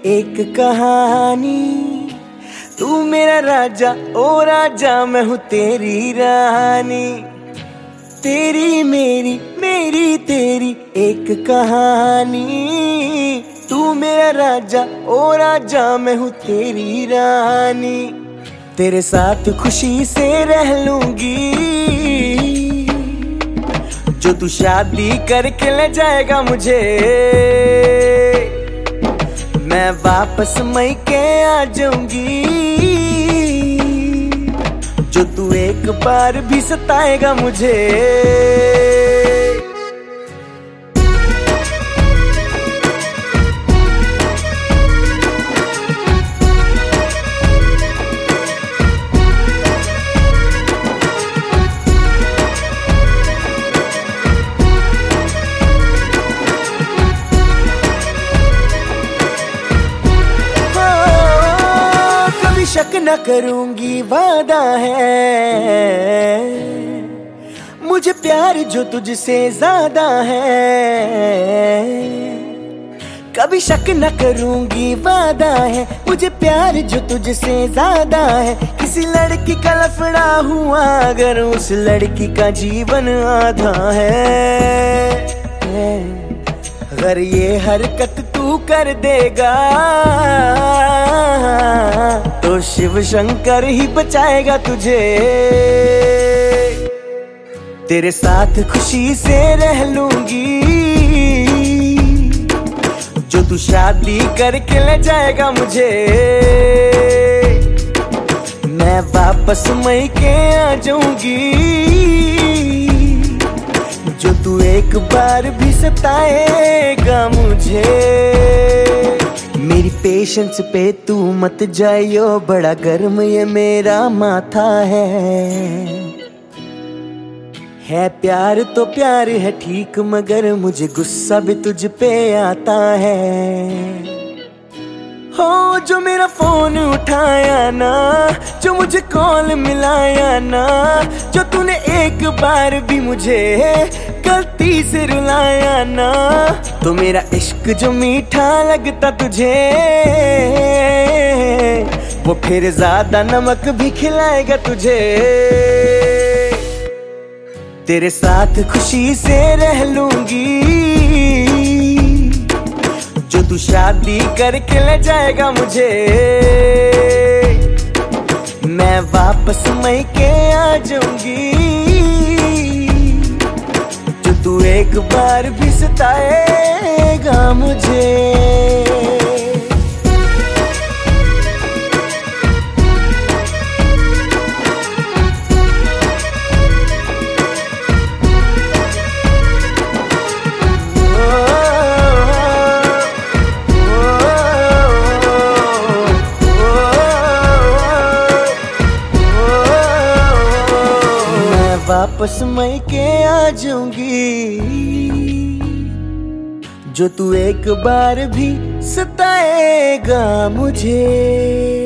एक कहानी। तू मेरा राजा ओ राजा, मैं हूँ तेरी रानी। तेरी मेरी मेरी तेरी एक कहानी। तू मेरा राजा ओ राजा, मैं हूँ तेरी रानी। तेरे साथ खुशी से रह लूंगी, जो तू शादी करके ले जाएगा मुझे। मैं वापस मैके आ जाऊंगी, जो तू एक बार भी सताएगा मुझे। शक न करूंगी वादा है, मुझे प्यार जो तुझसे ज्यादा है। कभी शक न करूंगी वादा है, मुझे प्यार जो तुझसे ज्यादा है। किसी लड़की का लफड़ा हुआ अगर उस लड़की का जीवन आधा है। अगर ये हरकत तू कर देगा तो शिव शंकर ही बचाएगा तुझे। तेरे साथ खुशी से रह लूंगी, जो तू शादी करके ले जाएगा मुझे। मैं वापस मैके आ जाऊंगी, जो तू एक बार भी सताएगा मुझे। मेरी पेशेंस पे तू मत जाइयो, बड़ा गर्म ये मेरा माथा है प्यार तो प्यार है ठीक, मगर मुझे गुस्सा भी तुझ पे आता है। हो जो मेरा फोन उठाया ना, जो मुझे कॉल मिलाया ना, जो तूने एक बार भी मुझे गलती से रुलाया ना, तो मेरा इश्क जो मीठा लगता तुझे, वो फिर ज्यादा नमक भी खिलाएगा तुझे। तेरे साथ खुशी से रह लूंगी, जो तू शादी करके ले जाएगा मुझे। मैं वापस मैके आ जाऊंगी, जो तू एक बार भी सताएगा मुझे। वापस मैके आ जाऊंगी, जो तू एक बार भी सताएगा मुझे।